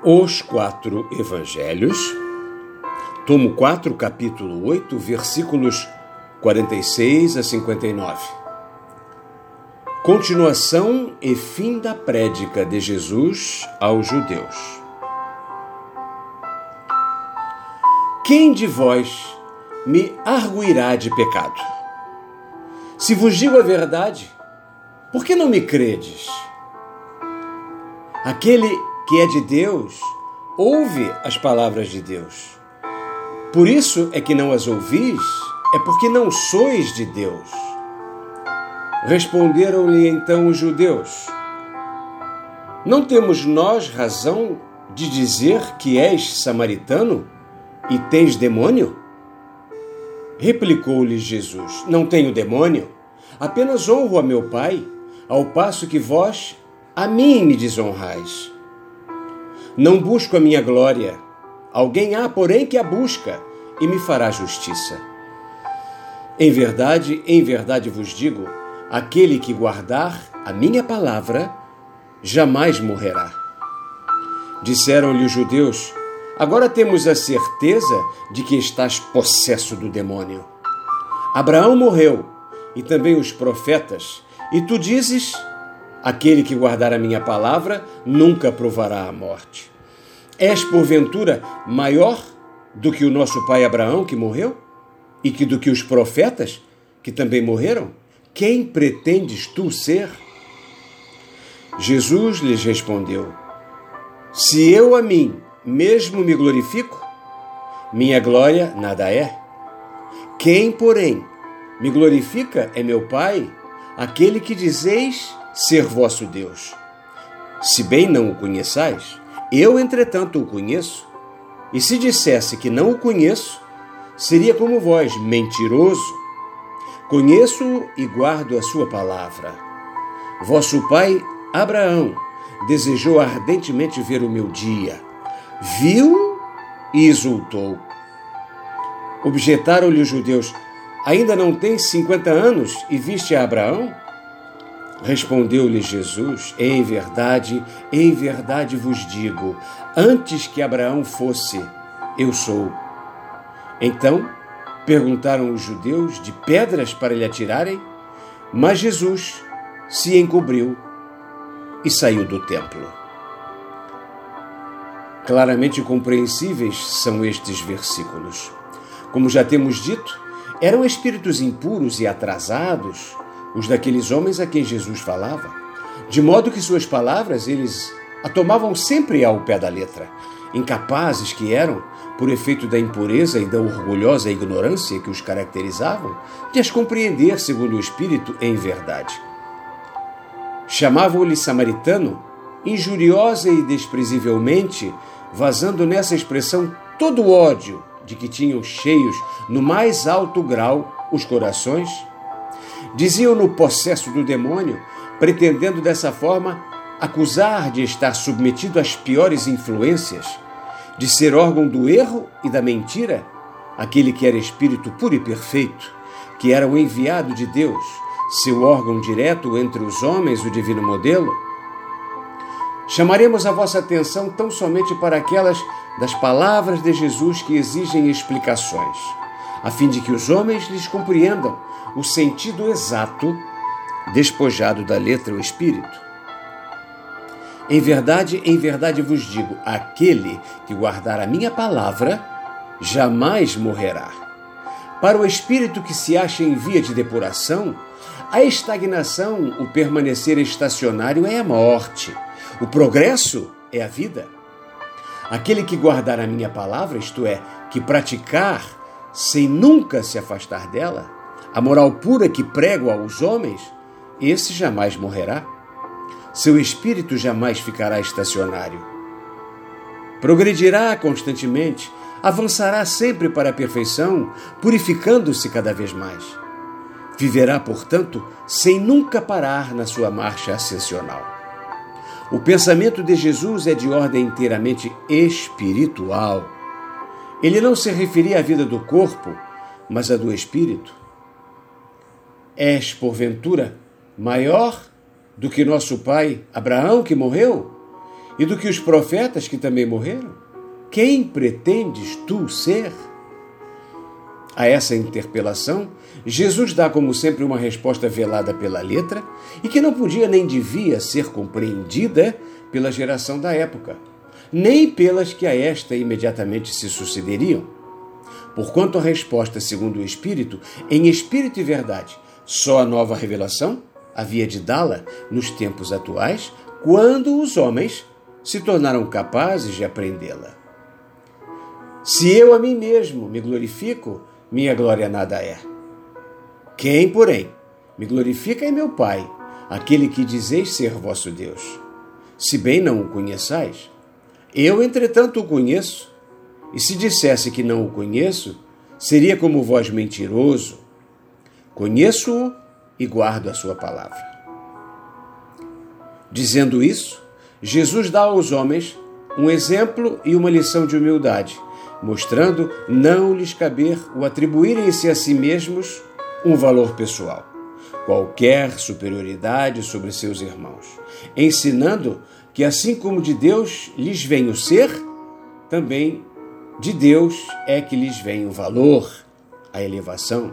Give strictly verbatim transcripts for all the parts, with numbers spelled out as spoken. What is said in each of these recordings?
Os quatro evangelhos, tomo quatro, capítulo oito, versículos quarenta e seis a cinquenta e nove. Continuação e fim da prédica de Jesus aos judeus. Quem de vós me arguirá de pecado? Se vos digo a verdade, por que não me credes? Aquele que é de Deus, ouve as palavras de Deus. Por isso é que não as ouvis, é porque não sois de Deus. Responderam-lhe então os judeus: não temos nós razão de dizer que és samaritano e tens demônio? Replicou-lhes Jesus: não tenho demônio, apenas honro a meu Pai, ao passo que vós a mim me desonrais. Não busco a minha glória. Alguém há, porém, que a busca e me fará justiça. Em verdade, em verdade vos digo, aquele que guardar a minha palavra jamais morrerá. Disseram-lhe os judeus: agora temos a certeza de que estás possesso do demônio. Abraão morreu, e também os profetas, e tu dizes: aquele que guardar a minha palavra nunca provará a morte. És, porventura, maior do que o nosso pai Abraão, que morreu? E que do que os profetas, que também morreram? Quem pretendes tu ser? Jesus lhes respondeu: se eu a mim mesmo me glorifico, minha glória nada é. Quem, porém, me glorifica é meu Pai, aquele que dizeis ser vosso Deus. Se bem não o conheçais, eu, entretanto, o conheço. E se dissesse que não o conheço, seria como vós, mentiroso. Conheço-o e guardo a sua palavra. Vosso pai, Abraão, desejou ardentemente ver o meu dia. Viu e exultou. Objetaram-lhe os judeus: ainda não tens cinquenta anos e viste a Abraão? Respondeu-lhe Jesus: em verdade, em verdade vos digo, antes que Abraão fosse, eu sou. Então perguntaram os judeus de pedras para lhe atirarem, mas Jesus se encobriu e saiu do templo. Claramente compreensíveis são estes versículos. Como já temos dito, eram espíritos impuros e atrasados os daqueles homens a quem Jesus falava, de modo que suas palavras eles a tomavam sempre ao pé da letra, incapazes que eram, por efeito da impureza e da orgulhosa ignorância que os caracterizavam, de as compreender segundo o Espírito em verdade. Chamavam-lhe samaritano, injuriosa e desprezivelmente, vazando nessa expressão todo o ódio de que tinham cheios no mais alto grau os corações. Diziam-no possesso do demônio, pretendendo dessa forma acusar de estar submetido às piores influências, de ser órgão do erro e da mentira, aquele que era espírito puro e perfeito, que era o enviado de Deus, seu órgão direto entre os homens, o divino modelo. Chamaremos a vossa atenção tão somente para aquelas das palavras de Jesus que exigem explicações, a fim de que os homens lhes compreendam o sentido exato, despojado da letra ou espírito. Em verdade, em verdade vos digo, aquele que guardar a minha palavra jamais morrerá. Para o espírito que se acha em via de depuração, a estagnação, o permanecer estacionário é a morte, o progresso é a vida. Aquele que guardar a minha palavra, isto é, que praticar sem nunca se afastar dela, a moral pura que prego aos homens, esse jamais morrerá. Seu espírito jamais ficará estacionário. Progredirá constantemente, avançará sempre para a perfeição, purificando-se cada vez mais. Viverá, portanto, sem nunca parar na sua marcha ascensional. O pensamento de Jesus é de ordem inteiramente espiritual. Ele não se referia à vida do corpo, mas à do espírito. És, porventura, maior do que nosso pai Abraão, que morreu? E do que os profetas que também morreram? Quem pretendes tu ser? A essa interpelação, Jesus dá, como sempre, uma resposta velada pela letra e que não podia nem devia ser compreendida pela geração da época, nem pelas que a esta imediatamente se sucederiam. Porquanto a resposta, segundo o Espírito, em espírito e verdade, só a nova revelação havia de dá-la nos tempos atuais, quando os homens se tornaram capazes de aprendê-la. Se eu a mim mesmo me glorifico, minha glória nada é. Quem, porém, me glorifica é meu Pai, aquele que dizeis ser vosso Deus. Se bem não o conheçais, eu, entretanto, o conheço, e se dissesse que não o conheço, seria como vós mentiroso. Conheço-o e guardo a sua palavra. Dizendo isso, Jesus dá aos homens um exemplo e uma lição de humildade, mostrando não lhes caber o atribuírem-se a si mesmos um valor pessoal, qualquer superioridade sobre seus irmãos, ensinando que assim como de Deus lhes vem o ser, também de Deus é que lhes vem o valor, a elevação.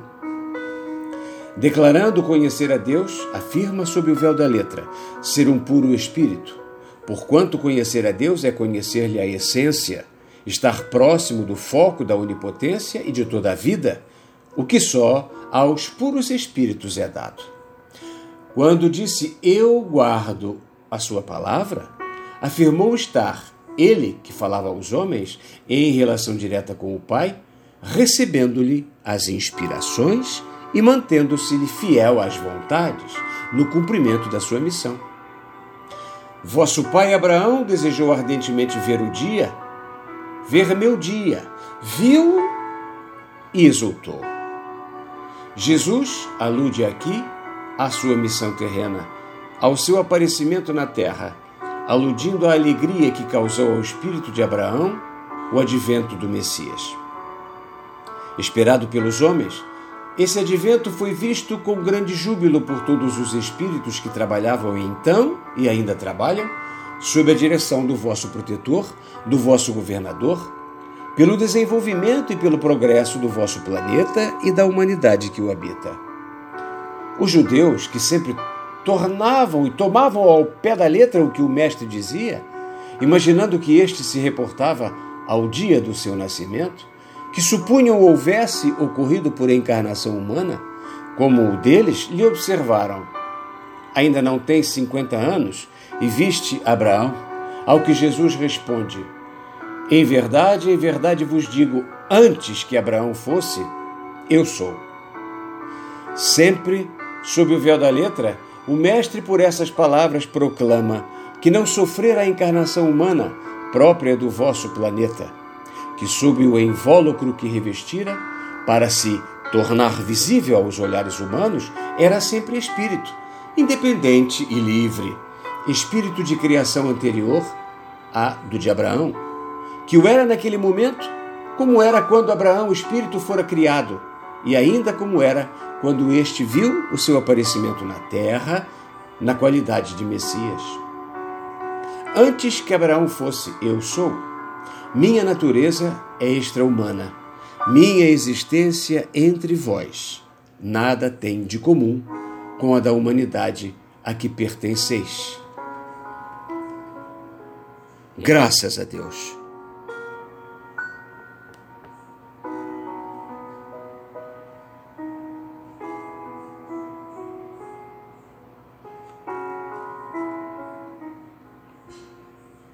Declarando conhecer a Deus, afirma sob o véu da letra ser um puro espírito, porquanto conhecer a Deus é conhecer-lhe a essência, estar próximo do foco da onipotência e de toda a vida, o que só aos puros espíritos é dado. Quando disse eu guardo a sua palavra, afirmou estar ele, que falava aos homens, em relação direta com o Pai, recebendo-lhe as inspirações e mantendo-se-lhe fiel às vontades, no cumprimento da sua missão. Vosso pai Abraão desejou ardentemente ver o dia, ver meu dia, viu e exultou. Jesus alude aqui à sua missão terrena, ao seu aparecimento na terra, aludindo à alegria que causou ao espírito de Abraão o advento do Messias. Esperado pelos homens, esse advento foi visto com grande júbilo por todos os espíritos que trabalhavam então e ainda trabalham, sob a direção do vosso protetor, do vosso governador, pelo desenvolvimento e pelo progresso do vosso planeta e da humanidade que o habita. Os judeus, que sempre tornavam e tomavam ao pé da letra o que o mestre dizia, imaginando que este se reportava ao dia do seu nascimento, que supunham houvesse ocorrido por encarnação humana, como o deles, lhe observaram. Ainda não tens cinquenta anos e viste Abraão? Ao que Jesus responde, em verdade, em verdade vos digo, antes que Abraão fosse, eu sou. Sempre, sob o véu da letra, o mestre por essas palavras proclama que não sofrera a encarnação humana própria do vosso planeta, que sob o invólucro que revestira, para se tornar visível aos olhares humanos, era sempre espírito, independente e livre, espírito de criação anterior à do de Abraão, que o era naquele momento, como era quando Abraão, o espírito, fora criado, e ainda como era quando este viu o seu aparecimento na terra, na qualidade de Messias. Antes que Abraão fosse, eu sou. Minha natureza é extra-humana. Minha existência entre vós nada tem de comum com a da humanidade a que pertenceis. Graças a Deus.